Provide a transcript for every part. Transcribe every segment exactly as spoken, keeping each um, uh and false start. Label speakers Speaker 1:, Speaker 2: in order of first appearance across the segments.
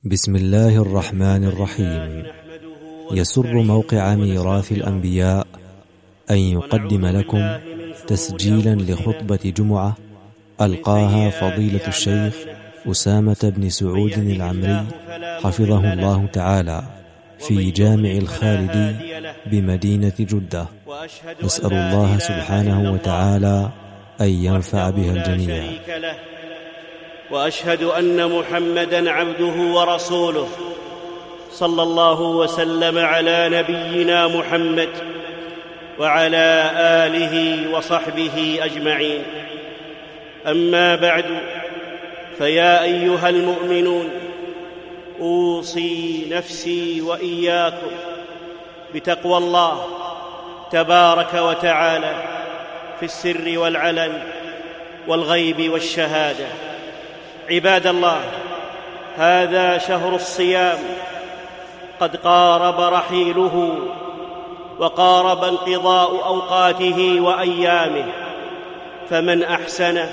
Speaker 1: بسم الله الرحمن الرحيم. يسر موقع ميراث الأنبياء أن يقدم لكم تسجيلا لخطبة جمعة ألقاها فضيلة الشيخ أسامة بن سعود العمري حفظه الله تعالى في جامع الخالدي بمدينة جدة. نسأل الله سبحانه وتعالى أن ينفع بها الجميع.
Speaker 2: وأشهد أن محمدًا عبده ورسوله صلى الله وسلم على نبينا محمد وعلى آله وصحبه أجمعين. أما بعد، فيا أيها المؤمنون، أوصي نفسي وإياكم بتقوى الله تبارك وتعالى في السر والعلن والغيب والشهادة. عباد الله، هذا شهر الصيام قد قارب رحيله وقارب انقضاء أوقاته وأيامه، فمن أحسن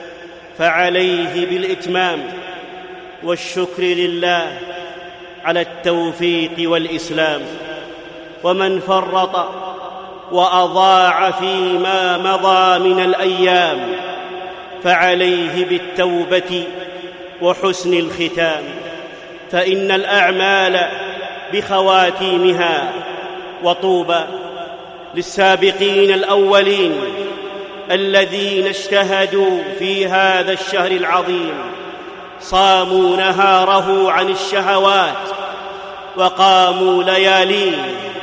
Speaker 2: فعليه بالإتمام والشكر لله على التوفيق والإسلام، ومن فرط وأضاع فيما مضى من الأيام فعليه بالتوبة وحسن الختام، فإن الأعمال بخواتيمها. وطوبى للسابقين الأولين الذين اجتهدوا في هذا الشهر العظيم، صاموا نهاره عن الشهوات وقاموا لياليه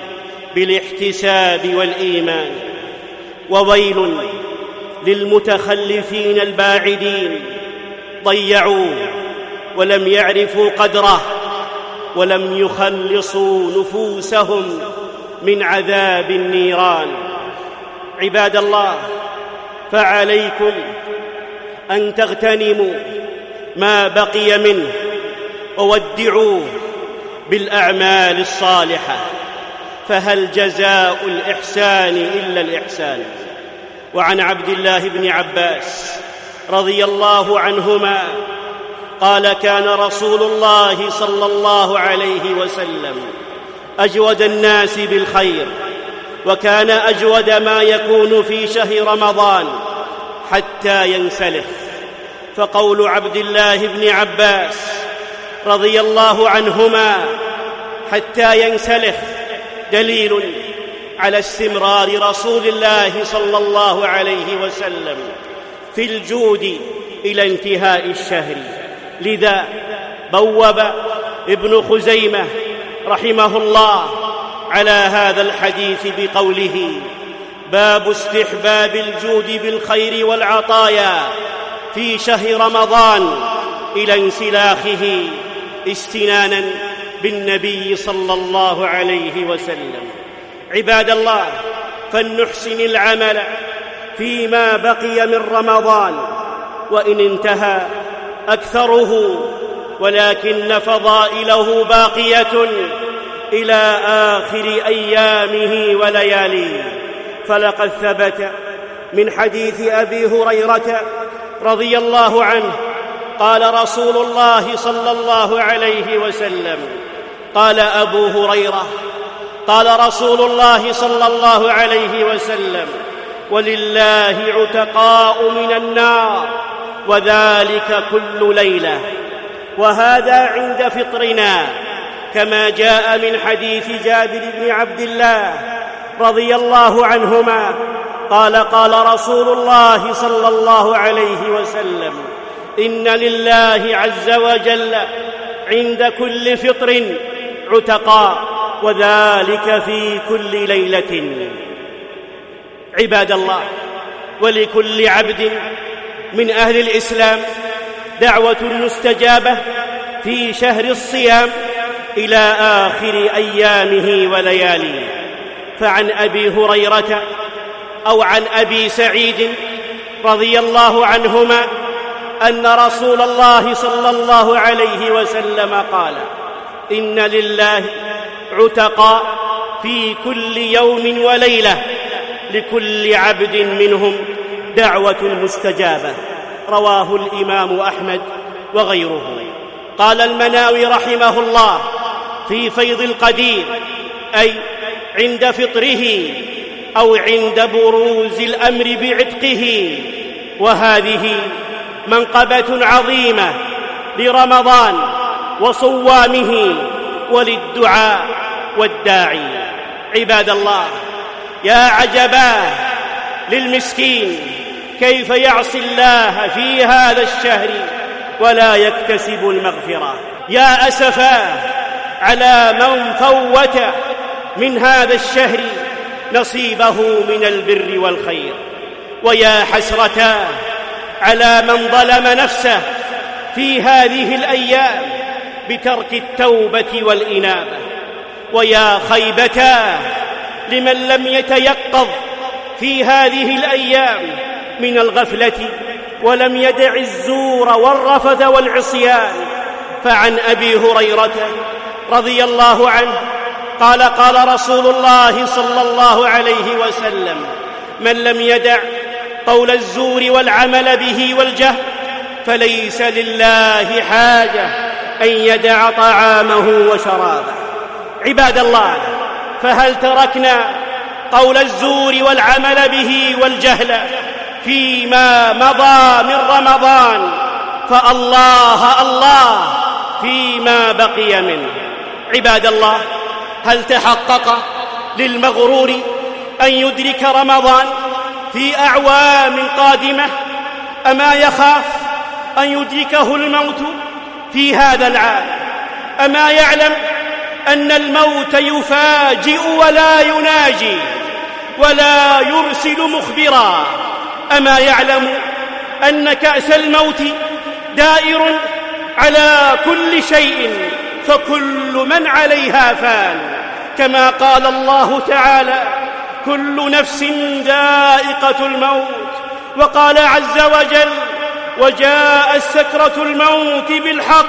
Speaker 2: بالاحتساب والإيمان. وويل للمتخلفين الباعدين، ضيعوه ولم يعرفوا قدره ولم يخلصوا نفوسهم من عذاب النيران. عباد الله، فعليكم أن تغتنموا ما بقي منه وودعوه بالأعمال الصالحة، فهل جزاء الإحسان إلا الإحسان؟ وعن عبد الله بن عباس رضي الله عنهما قال: كان رسول الله صلى الله عليه وسلم أجود الناس بالخير، وكان أجود ما يكون في شهر رمضان حتى ينسلخ. فقول عبد الله بن عباس رضي الله عنهما حتى ينسلخ دليل على استمرار رسول الله صلى الله عليه وسلم في الجود إلى انتهاء الشهر. لذا بوب ابن خزيمة رحمه الله على هذا الحديث بقوله: باب استحباب الجود بالخير والعطايا في شهر رمضان إلى انسلاخه، استنانا بالنبي صلى الله عليه وسلم. عباد الله، فلنحسن العمل فيما بقي من رمضان، وإن انتهى أكثره، ولكن فضائله باقية إلى آخر أيامه ولياليه. فلقد ثبت من حديث أبي هريرة رضي الله عنه قال رسول الله صلى الله عليه وسلم: قال أبو هريرة: قال رسول الله صلى الله عليه وسلم: ولله عتقاء من النار، وذلك كل ليلة. وهذا عند فطرنا، كما جاء من حديث جابر بن عبد الله رضي الله عنهما قال: قال رسول الله صلى الله عليه وسلم: إن لله عز وجل عند كل فطر عتقاء، وذلك في كل ليلة. عباد الله، ولكل عبد من أهل الإسلام دعوة مستجابة في شهر الصيام إلى آخر أيامه ولياليه. فعن أبي هريرة أو عن أبي سعيد رضي الله عنهما أن رسول الله صلى الله عليه وسلم قال: إن لله عتقاء في كل يوم وليلة، لكل عبد منهم دعوة مستجابة. رواه الإمام أحمد وغيره. قال المناوي رحمه الله في فيض القدير، أي عند فطره أو عند بروز الأمر بعتقه. وهذه منقبة عظيمة لرمضان وصوامه وللدعاء والداعي. عباد الله، يا عجبا للمسكين كيف يعصي الله في هذا الشهر ولا يكتسب المغفرة. يا أسفا على من فوت من هذا الشهر نصيبه من البر والخير، ويا حسرتا على من ظلم نفسه في هذه الأيام بترك التوبة والإنابة، ويا خيبتا لمن لم يتيقظ في هذه الأيام من الغفلة ولم يدع الزور والرفث والعصيان. فعن أبي هريرة رضي الله عنه قال قال رسول الله صلى الله عليه وسلم: من لم يدع قول الزور والعمل به والجهل فليس لله حاجة أن يدع طعامه وشرابه. عباد الله، فهل تركنا قول الزور والعمل به والجهل فيما مضى من رمضان؟ فالله الله فيما بقي منه. عباد الله، هل تحقق للمغرور أن يدرك رمضان في أعوام قادمة؟ أما يخاف أن يدركه الموت في هذا العام؟ أما يعلم أن الموت يفاجئ ولا يناجي ولا يرسل مخبرا؟ أما يعلم أن كأس الموت دائر على كل شيء فكل من عليها فان، كما قال الله تعالى: كل نفس ذائقة الموت. وقال عز وجل: وجاءت سكرة الموت بالحق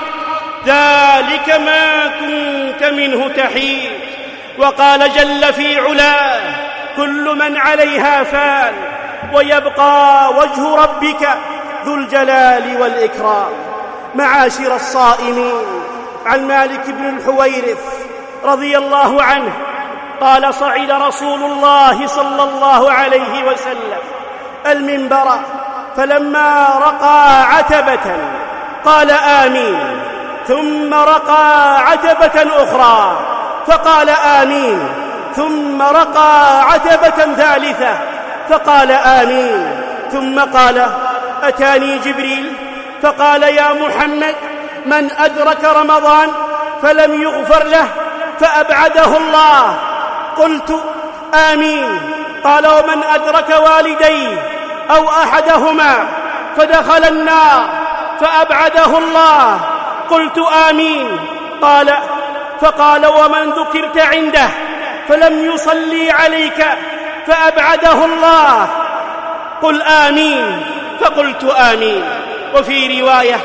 Speaker 2: ذلك ما كنت منه تحيد. وقال جل في علاه: كل من عليها فان ويبقى وجه ربك ذو الجلال والإكرام. معاشر الصائمين، عن مالك بن الحويرث رضي الله عنه قال: صعد رسول الله صلى الله عليه وسلم المنبر، فلما رقى عتبة قال: آمين، ثم رقى عتبة أخرى فقال: آمين، ثم رقى عتبة ثالثة فقال: آمين، ثم قال: أتاني جبريل فقال: يا محمد، من أدرك رمضان فلم يغفر له فأبعده الله. قلت: آمين. قال: ومن أدرك والديه أو أحدهما فدخل النار فأبعده الله. قلت: آمين. قال: فقال: ومن ذكرت عنده فلم يصلي عليك فأبعده الله. قل آمين. فقلت آمين. وفي رواية: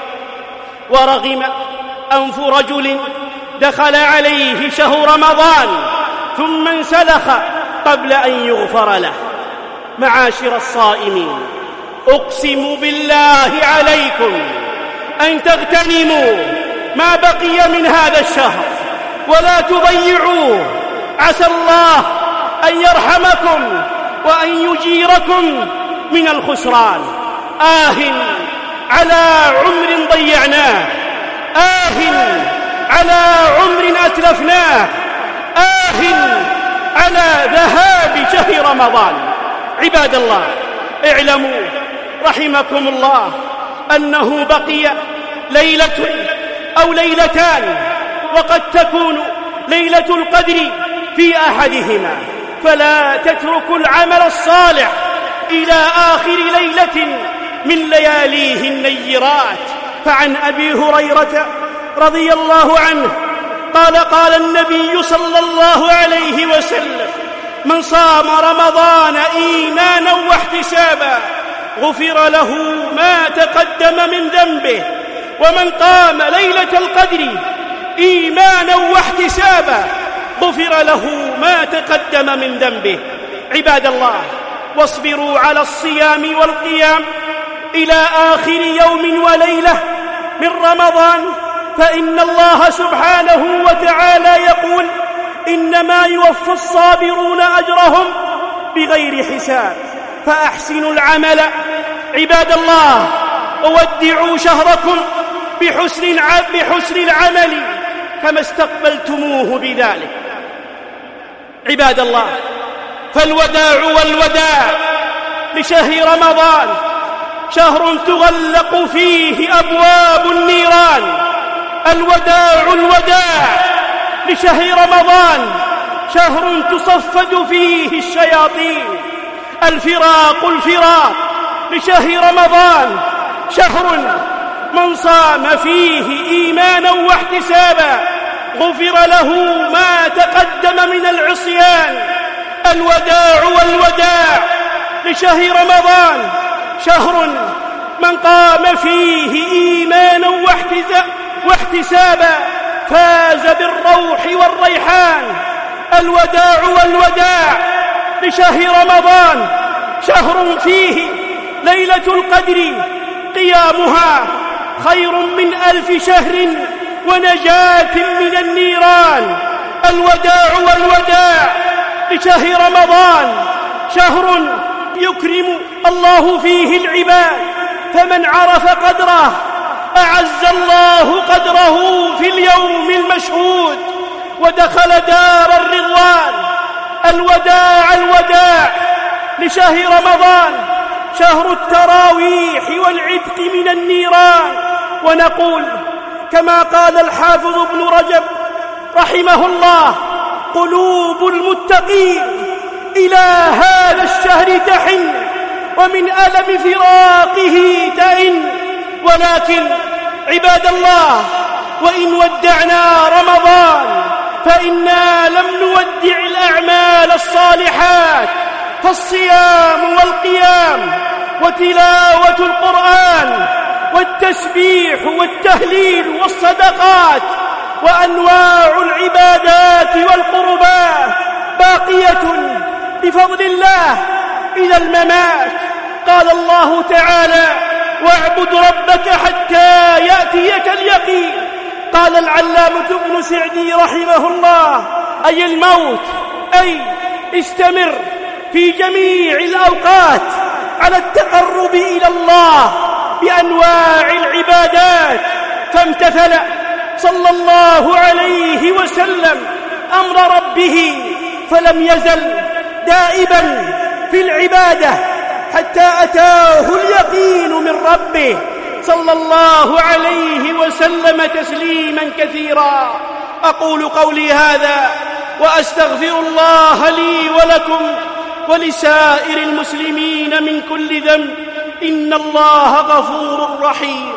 Speaker 2: ورغم أنف رجل دخل عليه شهر رمضان ثم انسلخ قبل أن يغفر له. معاشر الصائمين، أقسم بالله عليكم أن تغتنموا ما بقي من هذا الشهر ولا تضيعوه. عسى الله أن يرحمكم وأن يجيركم من الخسران. آه على عمر ضيعناه، آه على عمر أتلفناه، آه على ذهاب شهر رمضان. عباد الله، اعلموا رحمكم الله أنه بقي ليلة أو ليلتان، وقد تكون ليلة القدر في أحدهما، فلا تتركوا العمل الصالح إلى آخر ليلة من لياليه النيرات. فعن أبي هريرة رضي الله عنه قال: قال النبي صلى الله عليه وسلم: من صام رمضان إيمانا واحتسابا غفر له ما تقدم من ذنبه، ومن قام ليلة القدر إيمانا واحتسابا غفر له ما تقدم من ذنبه. عباد الله، واصبروا على الصيام والقيام إلى آخر يوم وليلة من رمضان فإن الله سبحانه وتعالى يقول: إنما يوفى الصابرون أجرهم بغير حساب. فأحسنوا العمل عباد الله، وودعوا شهركم بحسن بحسن العمل كما استقبلتموه بذلك. عباد الله، فالوداع والوداع لشهر رمضان شهر تغلق فيه أبواب النيران. الوداع الوداع لشهر رمضان شهر تصفد فيه الشياطين. الفراق الفراق لشهر رمضان شهر من صام فيه إيمانا واحتسابا غفر له ما تقدم من العصيان. الوداع والوداع لشهر رمضان شهر من قام فيه إيمانا واحتسابا فاز بالروح والريحان. الوداع والوداع لشهر رمضان شهر فيه ليلة القدر قيامها خير من ألف شهر ونجاة من النيران. الوداع والوداع لشهر رمضان شهر يكرم الله فيه العباد، فمن عرف قدره أعز الله قدره في اليوم المشهود ودخل دار الرضوان. الوداع الوداع لشهر رمضان شهر التراويح والعتق من النيران. ونقول كما قال الحافظ ابن رجب رحمه الله: قلوب المتقين إلى هذا الشهر تحن ومن ألم فراقه تئن. ولكن عباد الله، وإن ودعنا رمضان فإنا لم نودع الأعمال الصالحات، فالصيام والقيام وتلاوة القرآن والتسبيح والتهليل والصدقات وأنواع العبادات والقربات باقية بفضل الله إلى الممات. قال الله تعالى: واعبد ربك حتى يأتيك اليقين. قال العلامة ابن سعدي رحمه الله: أي الموت، أي استمر في جميع الأوقات على التقرب إلى الله بأنواع العبادات. فامتثل صلى الله عليه وسلم أمر ربه فلم يزل دائبا في العبادة حتى أتاه اليقين من ربه صلى الله عليه وسلم تسليما كثيرا. أقول قولي هذا وأستغفر الله لي ولكم ولسائر المسلمين من كل ذنب، إن الله غفور رحيم.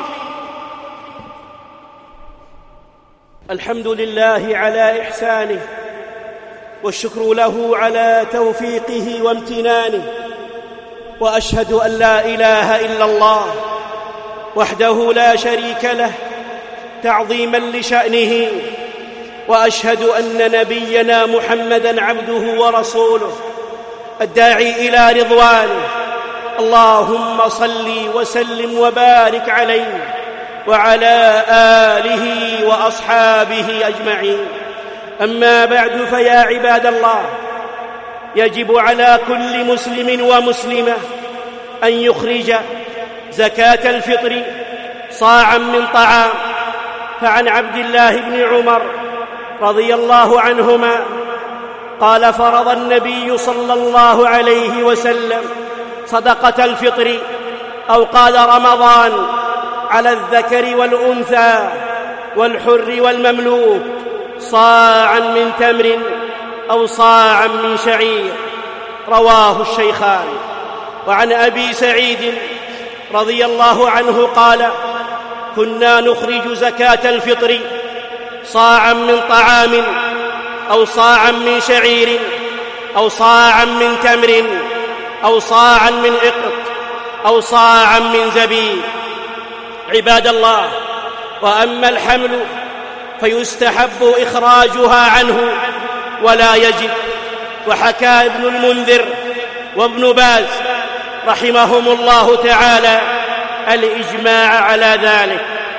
Speaker 2: الحمد لله على إحسانه، والشكر له على توفيقه وامتنانه، وأشهد أن لا إله إلا الله وحده لا شريك له تعظيما لشأنه، وأشهد أن نبينا محمدًا عبده ورسوله الداعي إلى رضوانه. اللهم صل وسلم وبارك عليه وعلى آله وأصحابه أجمعين. أما بعد، فيا عباد الله، يجب على كل مسلم ومسلمة أن يخرج زكاة الفطر صاعا من طعام. فعن عبد الله بن عمر رضي الله عنهما قال: فرض النبي صلى الله عليه وسلم صدقة الفطر، أو قال رمضان، على الذكر والأنثى والحر والمملوك صاعا من تمر أو صاعا من شعير. رواه الشيخان. وعن أبي سعيد رضي الله عنه قال: كنا نخرج زكاة الفطر صاعا من طعام أو صاعا من شعير أو صاعا من تمر أو صاعا من إقط أو صاعا من زبيب. عباد الله، وأما الحمل فيستحب إخراجها عنه ولا يجب. وحكى ابن المنذر وابن باز رحمهم الله تعالى الإجماع على ذلك.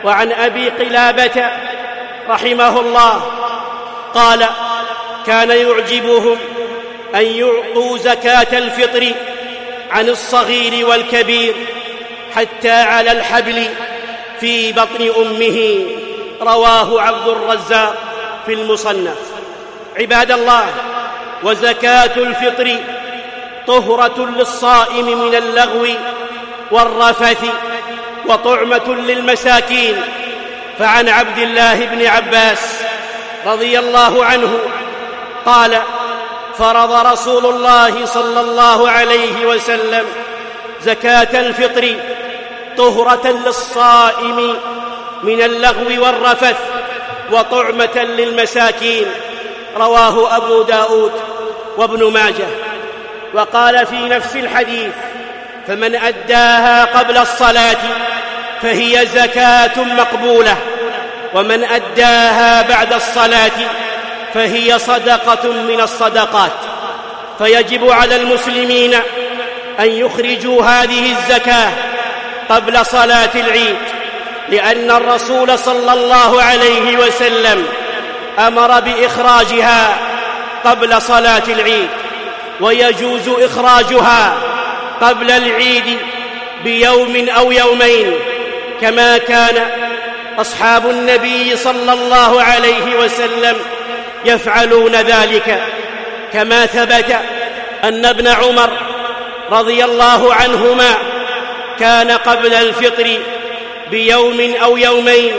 Speaker 2: وعن أبي قلابة رحمه الله قال: كان يعجبهم أن يعطوا زكاة الفطر عن الصغير والكبير حتى على الحبل في بطن أمه. رواه عبد الرزاق في المصنف. عباد الله، وزكاة الفطر طهرة للصائم من اللغو والرفث وطعمة للمساكين. فعن عبد الله بن عباس رضي الله عنه قال: فرض رسول الله صلى الله عليه وسلم زكاة الفطر طهرة للصائم من اللغو والرفث وطعمة للمساكين. رواه أبو داود وابن ماجه. وقال في نفس الحديث: فمن أداها قبل الصلاة فهي زكاة مقبولة، ومن أداها بعد الصلاة فهي صدقة من الصدقات. فيجب على المسلمين أن يخرجوا هذه الزكاة قبل صلاة العيد، لأن الرسول صلى الله عليه وسلم أمر بإخراجها قبل صلاة العيد، ويجوز إخراجها قبل العيد بيوم أو يومين، كما كان أصحاب النبي صلى الله عليه وسلم يفعلون ذلك. كما ثبت أن ابن عمر رضي الله عنهما كان قبل الفطر بيوم أو يومين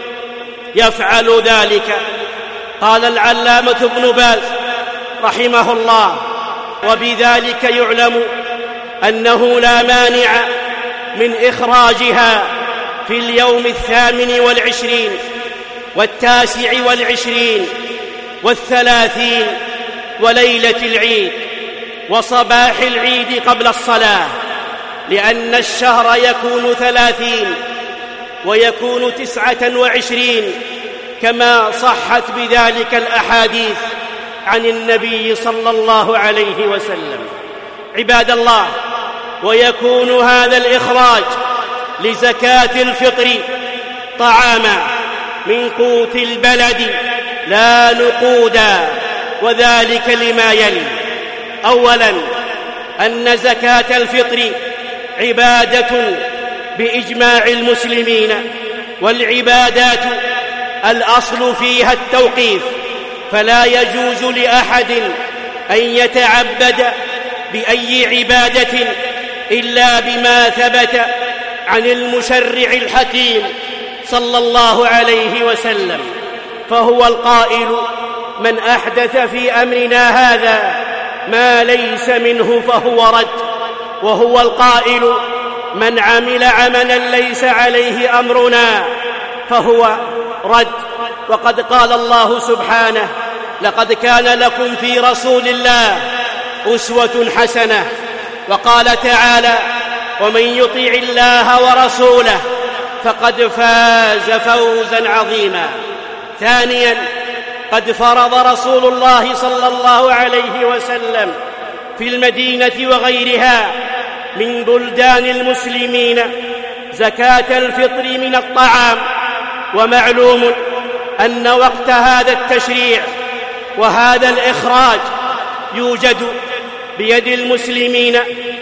Speaker 2: يفعل ذلك. قال العلامة ابن باز رحمه الله: وبذلك يعلم أنه لا مانع من إخراجها في اليوم الثامن والعشرين والتاسع والعشرين والثلاثين وليلة العيد وصباح العيد قبل الصلاة، لأن الشهر يكون ثلاثين ويكون تسعة وعشرين، كما صحت بذلك الأحاديث عن النبي صلى الله عليه وسلم. عباد الله، ويكون هذا الإخراج لزكاة الفطر طعاما من قوت البلد لا نقودا، وذلك لما يلي: أولا، أن زكاة الفطر عبادة بإجماع المسلمين، والعبادات الأصل فيها التوقيف، فلا يجوز لأحد أن يتعبد بأي عبادة إلا بما ثبت عن المشرع الحكيم صلى الله عليه وسلم، فهو القائل: من أحدث في أمرنا هذا ما ليس منه فهو رد. وهو القائل: من عمل عملا ليس عليه أمرنا فهو رد. وقد قال الله سبحانه: لقد كان لكم في رسول الله أسوة حسنة. وقال تعالى: ومن يطع الله ورسوله فقد فاز فوزا عظيما. ثانيا، قد فرض رسول الله صلى الله عليه وسلم في المدينة وغيرها من بلدان المسلمين زكاة الفطر من الطعام. ومعلوم أن وقت هذا التشريع وهذا الإخراج يوجد بيد المسلمين،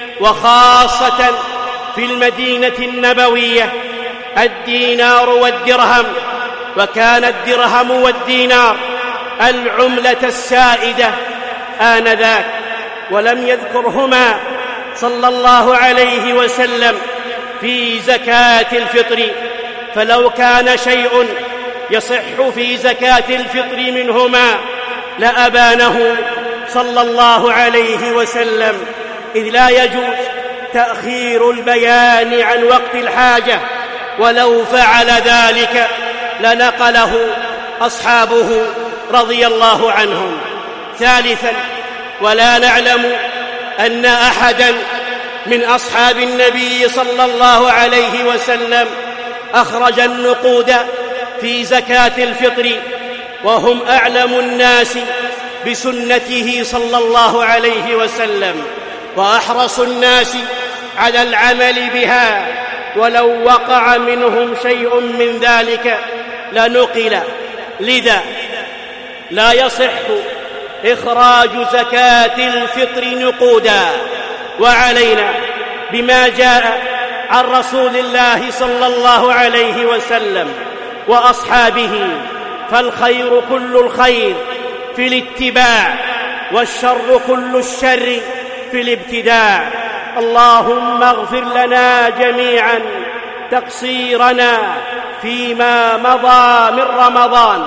Speaker 2: وخاصة في المدينة النبوية، الدينار والدرهم. وكان الدرهم والدينار العملة السائدة آنذاك، ولم يذكرهما صلى الله عليه وسلم في زكاة الفطر، فلو كان شيء يصح في زكاة الفطر منهما لأبانه صلى الله عليه وسلم، إذ لا يجوز تأخير البيان عن وقت الحاجة، ولو فعل ذلك لنقله أصحابه رضي الله عنهم. ثالثا، ولا نعلم أن أحدا من أصحاب النبي صلى الله عليه وسلم أخرج النقود في زكاة الفطر، وهم أعلم الناس بسنته صلى الله عليه وسلم، وأحرص الناس على العمل بها، ولو وقع منهم شيء من ذلك لنقل. لذا لا يصح إخراج زكاة الفطر نقودا، وعلينا بما جاء عن رسول الله صلى الله عليه وسلم وأصحابه، فالخير كل الخير في الاتباع، والشر كل الشر في الابتداع. اللهم اغفر لنا جميعا تقصيرنا فيما مضى من رمضان.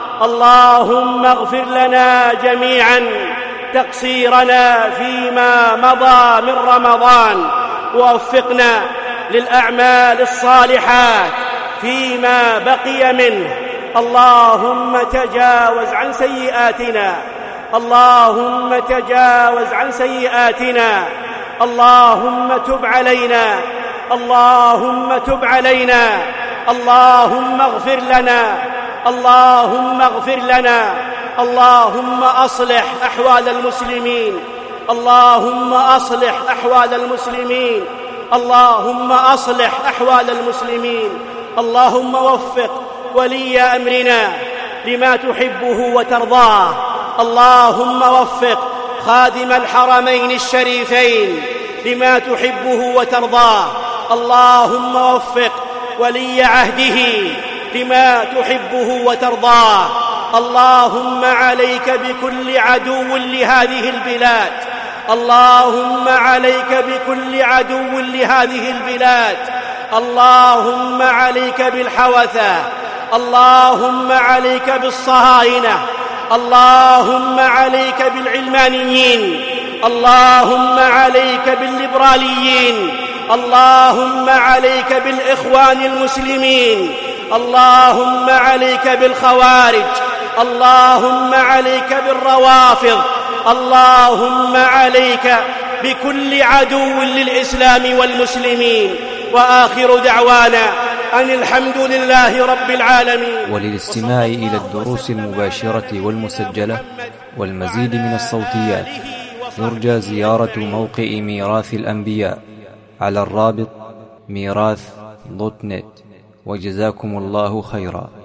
Speaker 2: اللهم اغفر لنا جميعا تقصيرنا فيما مضى من رمضان، ووفقنا للأعمال الصالحات فيما بقي منه. اللهم تجاوز عن سيئاتنا، اللهم تجاوز عن سيئاتنا، اللهم تب علينا، اللهم تب علينا، اللهم اغفر لنا، اللهم اغفر لنا، اللهم أصلح أحوال المسلمين، اللهم أصلح أحوال المسلمين، اللهم أصلح أحوال المسلمين. اللهم وفق ولي أمرنا لما تحبه وترضاه، اللهم وفق خادم الحرمين الشريفين لما تحبه وترضاه، اللهم وفق ولي عهده لما تحبه وترضاه. اللهم عليك بكل عدو لهذه البلاد، اللهم عليك بكل عدو لهذه البلاد، اللهم عليك بالحوثة، اللهم عليك بالصهاينة، اللهم عليك بالعلمانيين، اللهم عليك بالليبراليين، اللهم عليك بالإخوان المسلمين، اللهم عليك بالخوارج، اللهم عليك بالروافض، اللهم عليك بكل عدو للإسلام والمسلمين. وآخر دعوانا أن الحمد لله رب العالمين.
Speaker 1: وللاستماع إلى الدروس المباشرة والمسجلة والمزيد من الصوتيات يرجى زيارة موقع ميراث الأنبياء على الرابط ميراث دوت نت. وجزاكم الله خيرا.